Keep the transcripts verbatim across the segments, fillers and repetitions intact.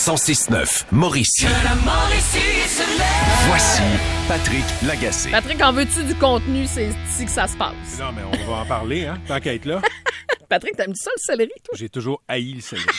cent six neuf, Mauricie. Que la Mauricie se lève. Voici Patrick Lagacé. Patrick, en veux-tu du contenu? C'est ici que ça se passe. Non, mais on va en parler, hein, tant qu'à être là. Patrick, t'aimes ça le céleri, toi? J'ai toujours haï le céleri.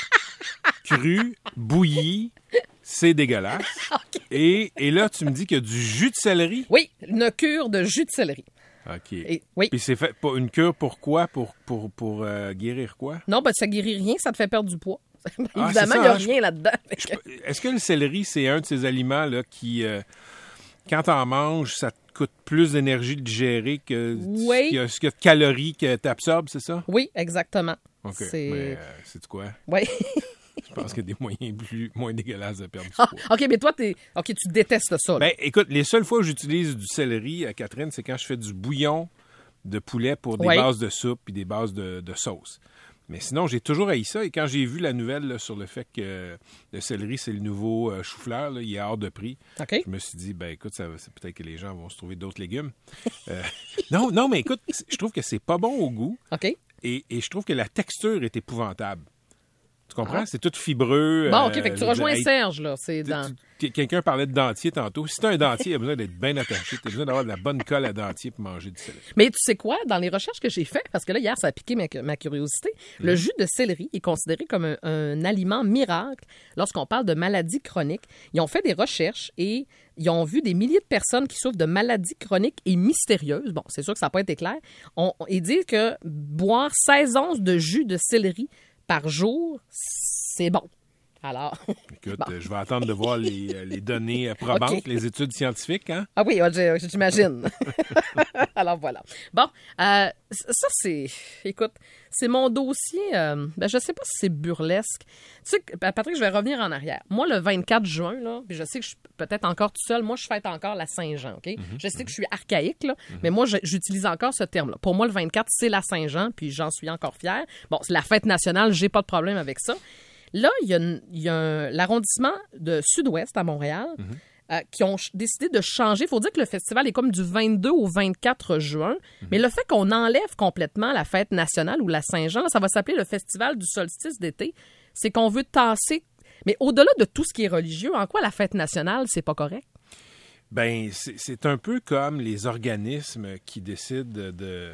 Cru, bouilli, c'est dégueulasse. Okay. Et, et là, tu me dis qu'il y a du jus de céleri? Oui, une cure de jus de céleri. OK. Et, oui. Puis c'est fait pour une cure pour quoi? Pour, pour, pour euh, guérir quoi? Non, ben ça guérit rien, ça te fait perdre du poids. Ah, Évidemment, il ça, n'y a hein, rien je, là-dedans. Je, est-ce que le céleri, c'est un de ces aliments là, qui, euh, quand t'en manges, ça te coûte plus d'énergie de digérer que oui. ce qu'il y a, ce qu'il y a de calories que tu absorbes, c'est ça? Oui, exactement. OK. C'est... Mais euh, c'est quoi? Oui. Je pense qu'il y a des moyens plus, moins dégueulasses de perdre du ah, poids. OK, mais toi, t'es... OK, tu détestes ça. Là. Ben, écoute, les seules fois où j'utilise du céleri, à Catherine, c'est quand je fais du bouillon de poulet pour des oui. bases de soupe et des bases de, de sauce. Mais sinon, j'ai toujours haï ça. Et quand j'ai vu la nouvelle là, sur le fait que le céleri, c'est le nouveau euh, chou-fleur, là, il est hors de prix, okay. je me suis dit, ben écoute, ça, c'est peut-être que les gens vont se trouver d'autres légumes. euh, non, non, mais écoute, je trouve que c'est pas bon au goût. OK. Et, et je trouve que la texture est épouvantable. Tu comprends? Ah. C'est tout fibreux. Bon, OK, euh, fait que tu rejoins hey, Serge, là. C'est dans... tu, quelqu'un parlait de dentier tantôt. Si tu as un dentier, il a besoin d'être bien attaché. Tu as besoin d'avoir de la bonne colle à dentier pour manger du céleri. Mais tu sais quoi? Dans les recherches que j'ai faites, parce que là, hier, ça a piqué ma, ma curiosité, mmh. le jus de céleri est considéré comme un, un aliment miracle lorsqu'on parle de maladies chroniques. Ils ont fait des recherches et ils ont vu des milliers de personnes qui souffrent de maladies chroniques et mystérieuses. Bon, c'est sûr que ça n'a pas été clair. On, ils disent que boire seize onces de jus de céleri par jour, c'est bon. Alors. Écoute, bon. je vais attendre de voir les, les données probantes, okay. les études scientifiques. Hein? Ah oui, j'imagine. Alors voilà. Bon, euh, ça c'est. Écoute, c'est mon dossier. Euh, ben, je sais pas si c'est burlesque. Tu sais, Patrick, je vais revenir en arrière. Moi, le vingt-quatre juin, là, puis je sais que je suis peut-être encore tout seul. Moi, je fête encore la Saint-Jean, OK? Mm-hmm. Je sais que je suis archaïque, là, mm-hmm. mais moi, je, j'utilise encore ce terme-là. Pour moi, le vingt-quatre, c'est la Saint-Jean, puis j'en suis encore fière. Bon, c'est la fête nationale, j'ai pas de problème avec ça. Là, il y a, il y a un, l'arrondissement de Sud-Ouest à Montréal mm-hmm. euh, qui ont ch- décidé de changer. Il faut dire que le festival est comme du vingt-deux au vingt-quatre juin, mm-hmm. mais le fait qu'on enlève complètement la fête nationale ou la Saint-Jean, là, ça va s'appeler le festival du solstice d'été, c'est qu'on veut tasser. Mais au-delà de tout ce qui est religieux, en quoi la fête nationale, c'est pas correct? Ben, c'est, c'est un peu comme les organismes qui décident de...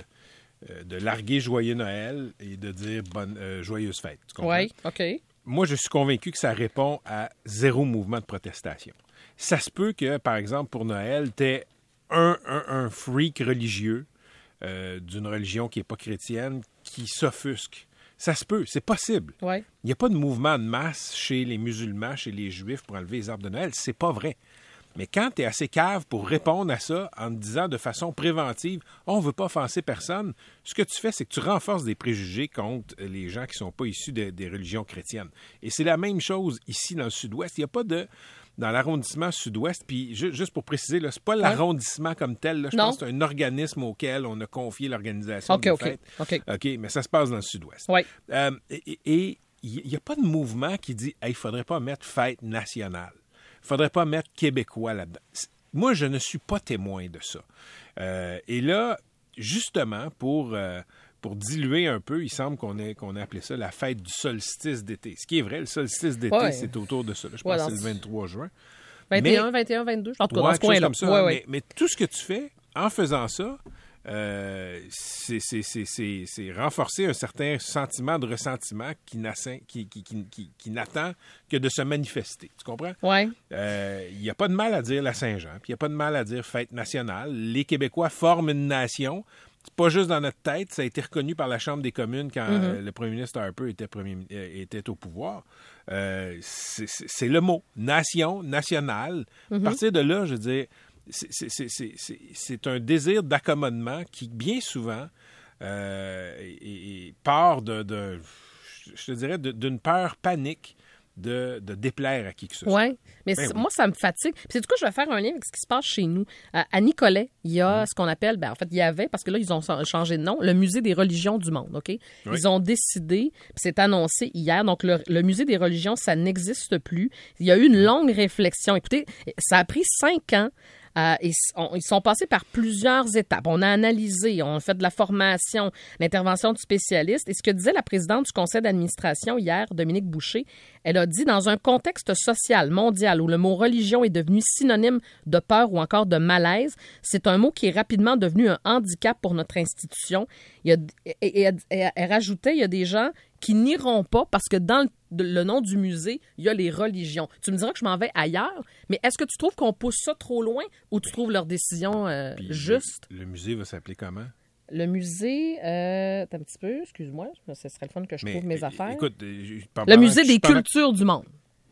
de larguer Joyeux Noël et de dire bonne, euh, joyeuse fête. Tu comprends? Oui, OK. Moi, je suis convaincu que ça répond à zéro mouvement de protestation. Ça se peut que, par exemple, pour Noël, t'aies un, un, un freak religieux euh, d'une religion qui n'est pas chrétienne qui s'offusque. Ça se peut, c'est possible. Ouais. Il n'y a pas de mouvement de masse chez les musulmans, chez les juifs pour enlever les arbres de Noël. C'est pas vrai. Mais quand tu es assez cave pour répondre à ça en te disant de façon préventive « on ne veut pas offenser personne », ce que tu fais, c'est que tu renforces des préjugés contre les gens qui ne sont pas issus de, des religions chrétiennes. Et c'est la même chose ici dans le Sud-Ouest. Il n'y a pas de... Dans l'arrondissement Sud-Ouest, puis ju- juste pour préciser, ce n'est pas l'arrondissement ouais. comme tel. Là, je non. pense que c'est un organisme auquel on a confié l'organisation okay, des okay. fêtes. OK, OK, mais ça se passe dans le Sud-Ouest. Ouais. Euh, et il n'y a pas de mouvement qui dit hey, « il ne faudrait pas mettre fête nationale ». Il ne faudrait pas mettre québécois là-dedans. Moi, je ne suis pas témoin de ça. Euh, et là, justement, pour, euh, pour diluer un peu, il semble qu'on ait, qu'on ait appelé ça la fête du solstice d'été. Ce qui est vrai, le solstice d'été, ouais. c'est autour de ça. Là, je ouais, pense que c'est le vingt-trois juin. vingt et un, vingt et un, vingt-deux, en tout cas, ouais, dans ce coin-là. Comme ça, ouais, mais, ouais. mais tout ce que tu fais en faisant ça, Euh, c'est, c'est, c'est, c'est, c'est renforcer un certain sentiment de ressentiment qui, qui, qui, qui, qui, qui n'attend que de se manifester. Tu comprends? Oui. Il euh, n'y a pas de mal à dire la Saint-Jean, puis il n'y a pas de mal à dire fête nationale. Les Québécois forment une nation. C'est pas juste dans notre tête. Ça a été reconnu par la Chambre des communes quand mm-hmm. euh, le premier ministre Harper était, premier, euh, était au pouvoir. Euh, c'est, c'est, c'est le mot. Nation, nationale. Mm-hmm. À partir de là, je veux dire... C'est, c'est, c'est, c'est, c'est, c'est un désir d'accommodement qui, bien souvent, euh, est, est part de, de, je te dirais, de, d'une peur panique de, de déplaire à qui que ce soit. Oui, mais ben oui. moi, ça me fatigue. Puis, c'est du coup, je vais faire un lien avec ce qui se passe chez nous. Euh, à Nicolet, il y a mmh. ce qu'on appelle, ben, en fait, il y avait, parce que là, ils ont changé de nom, le Musée des religions du monde, OK? Oui. Ils ont décidé, puis c'est annoncé hier, donc le, le Musée des religions, ça n'existe plus. Il y a eu une longue réflexion. Écoutez, ça a pris cinq ans Euh, et, on, ils sont passés par plusieurs étapes. On a analysé, on a fait de la formation, l'intervention du spécialiste. Et ce que disait la présidente du conseil d'administration hier, Dominique Boucher, elle a dit, dans un contexte social, mondial, où le mot religion est devenu synonyme de peur ou encore de malaise, c'est un mot qui est rapidement devenu un handicap pour notre institution. Il y a, et, et, et elle rajoutait, il y a des gens qui n'iront pas parce que dans le, le nom du musée, il y a les religions. Tu me diras que je m'en vais ailleurs, mais est-ce que tu trouves qu'on pousse ça trop loin ou tu trouves leur décision euh, juste? Le, le musée va s'appeler comment? Le musée, euh, attends un petit peu, excuse-moi, ce serait le fun que je mais, trouve mes affaires. Écoute, je, le musée des pendant... cultures du monde.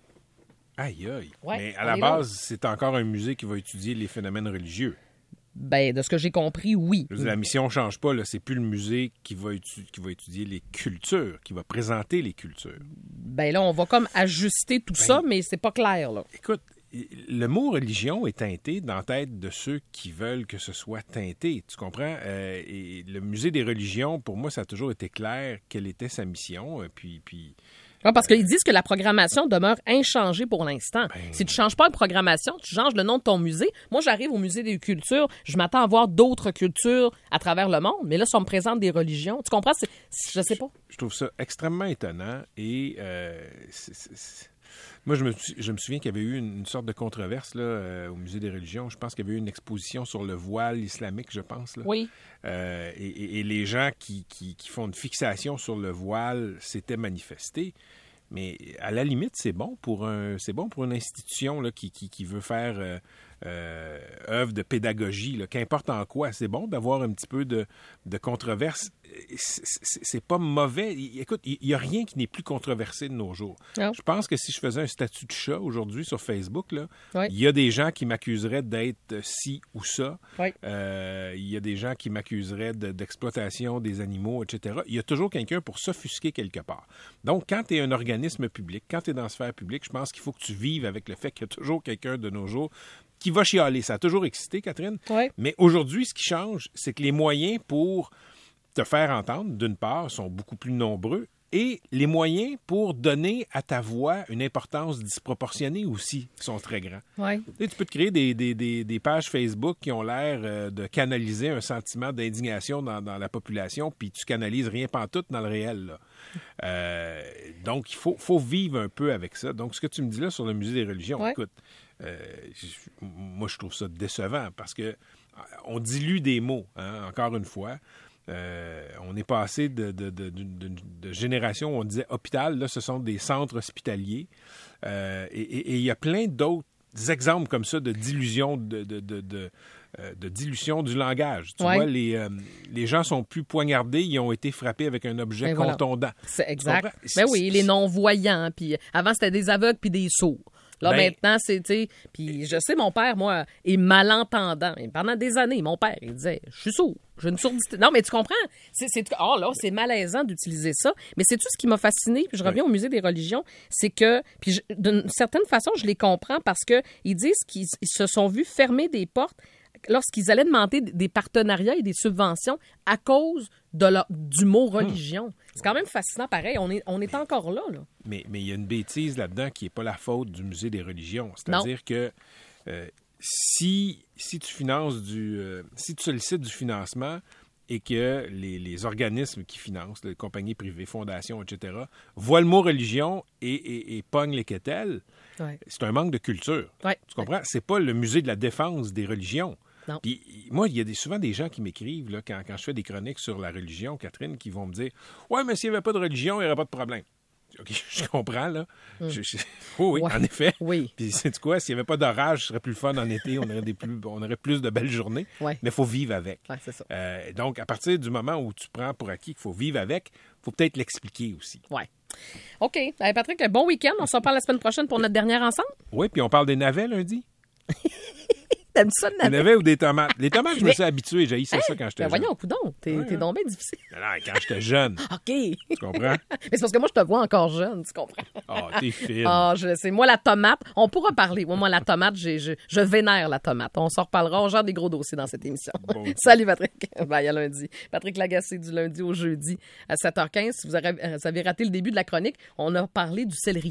Aïe, aïe. Ouais, mais à la base, là. C'est encore un musée qui va étudier les phénomènes religieux. Ben, de ce que j'ai compris, oui. Je veux dire, la mission ne change pas. Là. C'est plus le musée qui va, étu- qui va étudier les cultures, qui va présenter les cultures. Ben là, on va comme ajuster tout ben, ça, mais c'est pas clair, là. Écoute, le mot religion est teinté dans la tête de ceux qui veulent que ce soit teinté. Tu comprends? Euh, et le musée des religions, pour moi, ça a toujours été clair quelle était sa mission. Puis... puis Ouais, parce qu'ils disent que la programmation demeure inchangée pour l'instant. Ben... Si tu ne changes pas de programmation, tu changes le nom de ton musée. Moi, j'arrive au musée des cultures, je m'attends à voir d'autres cultures à travers le monde, mais là, si on me présente des religions, tu comprends? C'est, c'est, je sais pas. Je, je trouve ça extrêmement étonnant et euh, c'est, c'est, c'est... moi, je me, je me souviens qu'il y avait eu une, une sorte de controverse là, euh, au musée des religions. Je pense qu'il y avait eu une exposition sur le voile islamique, je pense. Là. Oui. Euh, et, et, et les gens qui, qui, qui font une fixation sur le voile s'étaient manifestés. Mais à la limite, c'est bon pour un, c'est bon pour une institution là, qui, qui, qui veut faire euh, euh, œuvre de pédagogie, là, qu'importe en quoi. C'est bon d'avoir un petit peu de, de controverse. C'est, c'est, c'est pas mauvais. Écoute, il n'y a rien qui n'est plus controversé de nos jours. Oh. Je pense que si je faisais un statut de chat aujourd'hui sur Facebook, là, oui. Il y a des gens qui m'accuseraient d'être ci ou ça. Oui. Euh, il y a des gens qui m'accuseraient de, d'exploitation des animaux, et cetera. Il y a toujours quelqu'un pour s'offusquer quelque part. Donc, quand tu es un organisme public, quand tu es dans la sphère publique, je pense qu'il faut que tu vives avec le fait qu'il y a toujours quelqu'un de nos jours qui va chialer. Ça a toujours existé, Catherine. Oui. Mais aujourd'hui, ce qui change, c'est que les moyens pour te faire entendre, d'une part, sont beaucoup plus nombreux et les moyens pour donner à ta voix une importance disproportionnée aussi sont très grands. Ouais. Tu sais, tu peux te créer des, des, des, des pages Facebook qui ont l'air euh, de canaliser un sentiment d'indignation dans, dans la population, puis tu canalises rien pantoute dans le réel. Là. Euh, donc, il faut, faut vivre un peu avec ça. Donc, ce que tu me dis là sur le musée des religions, ouais. Écoute, euh, je, moi, je trouve ça décevant parce que on dilue des mots, hein, encore une fois. Euh, on est passé de, de, de, de, de génération où on disait hôpital, là, ce sont des centres hospitaliers. Euh, et il y a plein d'autres exemples comme ça de dilution, de, de, de, de, de dilution du langage. Tu ouais. vois, les, euh, les gens sont plus poignardés, ils ont été frappés avec un objet ben contondant. Voilà. C'est exact. Ben oui, les non-voyants. Puis avant, c'était des aveugles puis des sourds. Là, ben, maintenant, c'est, tu sais, puis je sais, mon père, moi, est malentendant. Et pendant des années, mon père, il disait, je suis sourd, j'ai une sourdité. Non, mais tu comprends? C'est, c'est, oh là, c'est malaisant d'utiliser ça. Mais c'est tout ce qui m'a fasciné, puis je reviens oui. au musée des religions, c'est que, puis je, d'une certaine façon, je les comprends parce que ils disent qu'ils ils se sont vus fermer des portes lorsqu'ils allaient demander des partenariats et des subventions à cause de leur, du mot religion. Hum. C'est quand même fascinant, pareil. On est, on est encore là, là. Mais mais il y a une bêtise là-dedans qui n'est pas la faute du musée des religions. C'est-à-dire non. que euh, si, si tu finances du... Euh, si tu sollicites du financement et que les, les organismes qui financent, les compagnies privées, fondations, et cetera, voient le mot religion et, et, et pognent les quételles, ouais. c'est un manque de culture. Ouais. Tu comprends? C'est pas le musée de la défense des religions. Non. Puis moi, il y a des, souvent des gens qui m'écrivent là, quand, quand je fais des chroniques sur la religion, Catherine, qui vont me dire « Ouais, mais s'il n'y avait pas de religion, il n'y aurait pas de problème. » OK, je comprends, là. Mm. Je, je... Oh, oui, ouais. En effet. Oui. Puis, sais-tu quoi? S'il n'y avait pas d'orage, ce serait plus fun en été. On aurait, des plus, on aurait plus de belles journées. Ouais. Mais il faut vivre avec. Ouais, c'est ça. Euh, donc, à partir du moment où tu prends pour acquis qu'il faut vivre avec, il faut peut-être l'expliquer aussi. Oui. OK. Allez, Patrick, bon week-end. On se reparle la semaine prochaine pour notre dernière ensemble. Oui, puis on parle des navets lundi. T'aimes ça, le navet? Des navets ou des tomates? Les tomates, je me suis habitué. J'ai haïssé hey, ça quand j'étais ben jeune. Voyons, coudonc. T'es, ouais, t'es donc bien difficile. Non, non, quand j'étais jeune. OK. Tu comprends? Mais c'est parce que moi, je te vois encore jeune, tu comprends? Ah, oh, t'es fine. Ah, oh, je sais. Moi, la tomate, on pourra parler. Moi, moi la tomate, j'ai, je, je vénère la tomate. On s'en reparlera. On gère des gros dossiers dans cette émission. Bon, salut, Patrick. Bye, à lundi. Patrick Lagacé, du lundi au jeudi à sept heures quinze. Si vous avez, vous avez raté le début de la chronique, on a parlé du céleri.